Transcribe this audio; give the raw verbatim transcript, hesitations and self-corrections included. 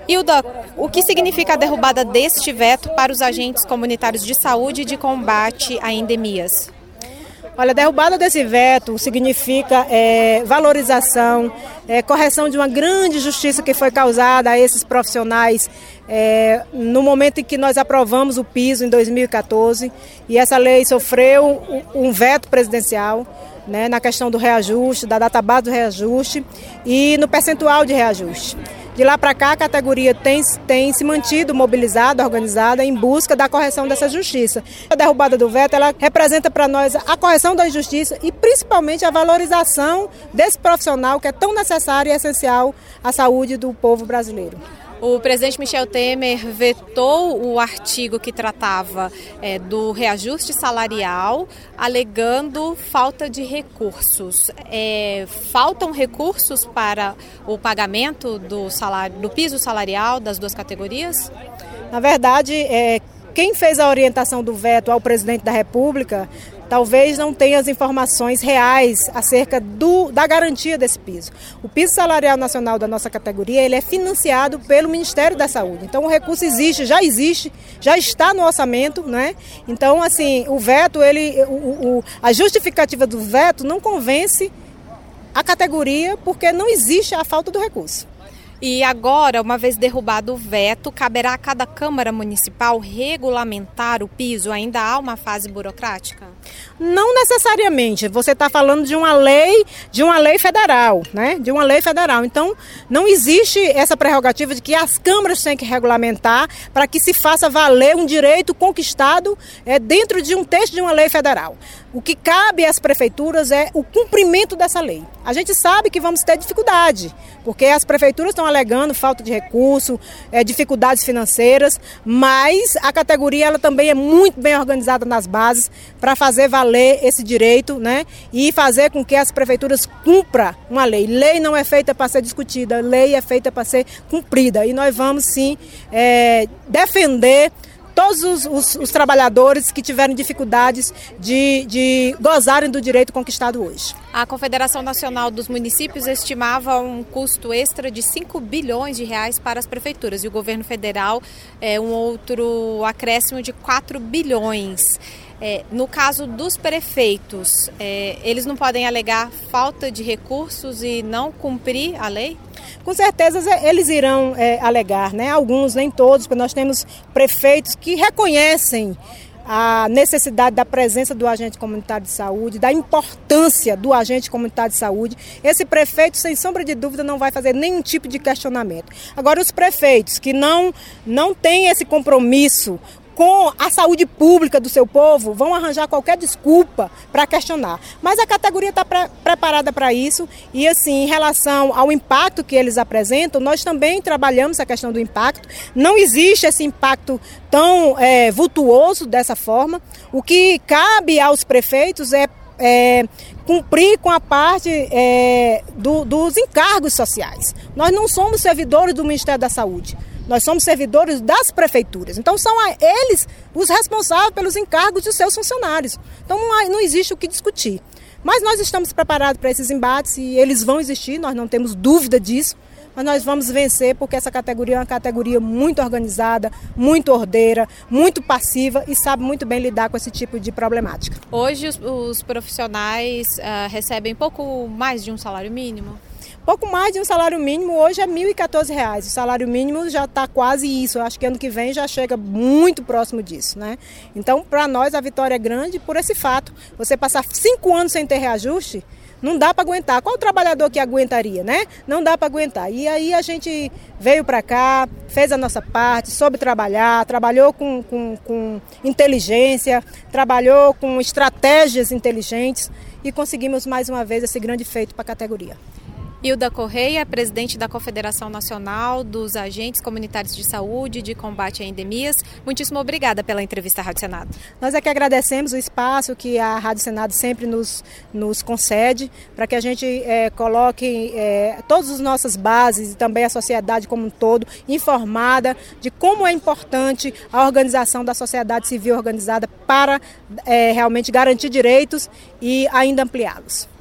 Hilda, o que significa a derrubada deste veto para os agentes comunitários de saúde e de combate a endemias? Olha, a derrubada desse veto significa é, valorização, é, correção de uma grande injustiça que foi causada a esses profissionais é, no momento em que nós aprovamos o piso em dois mil e quatorze, e essa lei sofreu um, um veto presidencial, né, na questão do reajuste, da database do reajuste e no percentual de reajuste. De lá para cá, a categoria tem, tem se mantido mobilizada, organizada, em busca da correção dessa justiça. A derrubada do veto, ela representa para nós a correção da injustiça e principalmente a valorização desse profissional que é tão necessário e essencial à saúde do povo brasileiro. O presidente Michel Temer vetou o artigo que tratava é, do reajuste salarial, alegando falta de recursos. É, faltam recursos para o pagamento do, salário, do piso salarial das duas categorias? Na verdade, é, quem fez a orientação do veto ao presidente da República talvez não tenha as informações reais acerca do, da garantia desse piso. O piso salarial nacional da nossa categoria, ele é financiado pelo Ministério da Saúde. Então o recurso existe, já existe, já está no orçamento, né? Então, assim, o veto, ele, o, o, a justificativa do veto não convence a categoria porque não existe a falta do recurso. E agora, uma vez derrubado o veto, caberá a cada Câmara Municipal regulamentar o piso? Ainda há uma fase burocrática? Não necessariamente. Você está falando de uma lei, de uma lei federal, né? De uma lei federal. Então, não existe essa prerrogativa de que as câmaras têm que regulamentar para que se faça valer um direito conquistado é, dentro de um texto de uma lei federal. O que cabe às prefeituras é o cumprimento dessa lei. A gente sabe que vamos ter dificuldade, porque as prefeituras estão alegando falta de recurso, é, dificuldades financeiras, mas a categoria ela também é muito bem organizada nas bases para fazer valer esse direito, né? E fazer com que as prefeituras cumpram uma lei. Lei não é feita para ser discutida, lei é feita para ser cumprida. E nós vamos sim é, defender todos os, os, os trabalhadores que tiverem dificuldades de, de gozarem do direito conquistado hoje. A Confederação Nacional dos Municípios estimava um custo extra de cinco bilhões de reais para as prefeituras e o governo federal é, um outro acréscimo de quatro bilhões. É, no caso dos prefeitos, é, eles não podem alegar falta de recursos e não cumprir a lei? Com certeza eles irão é, alegar, né? Alguns, nem todos, porque nós temos prefeitos que reconhecem a necessidade da presença do agente comunitário de saúde, da importância do agente comunitário de saúde. Esse prefeito, sem sombra de dúvida, não vai fazer nenhum tipo de questionamento. Agora, os prefeitos que não, não têm esse compromisso com a saúde pública do seu povo, vão arranjar qualquer desculpa para questionar. Mas a categoria está pre- preparada para isso e, assim, em relação ao impacto que eles apresentam, nós também trabalhamos a questão do impacto. Não existe esse impacto tão é, vultuoso dessa forma. O que cabe aos prefeitos é É, cumprir com a parte é, do, dos encargos sociais. Nós não somos servidores do Ministério da Saúde, nós somos servidores das prefeituras. Então são a, eles os responsáveis pelos encargos dos seus funcionários. Então não, há, não existe o que discutir. Mas nós estamos preparados para esses embates e eles vão existir, nós não temos dúvida disso. Mas nós vamos vencer porque essa categoria é uma categoria muito organizada, muito ordeira, muito passiva e sabe muito bem lidar com esse tipo de problemática. Hoje os, os profissionais uh, recebem pouco mais de um salário mínimo? Pouco mais de um salário mínimo hoje é mil e quatorze reais. O salário mínimo já está quase isso. Eu acho que ano que vem já chega muito próximo disso, né? Então, para nós, a vitória é grande por esse fato. Você passar cinco anos sem ter reajuste, não dá para aguentar. Qual o trabalhador que aguentaria, né? Não dá para aguentar. E aí a gente veio para cá, fez a nossa parte, soube trabalhar, trabalhou com, com, com inteligência, trabalhou com estratégias inteligentes e conseguimos mais uma vez esse grande feito para a categoria. Hilda Correia, presidente da Confederação Nacional dos Agentes Comunitários de Saúde de Combate a Endemias. Muitíssimo obrigada pela entrevista à Rádio Senado. Nós é que agradecemos o espaço que a Rádio Senado sempre nos, nos concede para que a gente é, coloque é, todas as nossas bases e também a sociedade como um todo informada de como é importante a organização da sociedade civil organizada para é, realmente garantir direitos e ainda ampliá-los.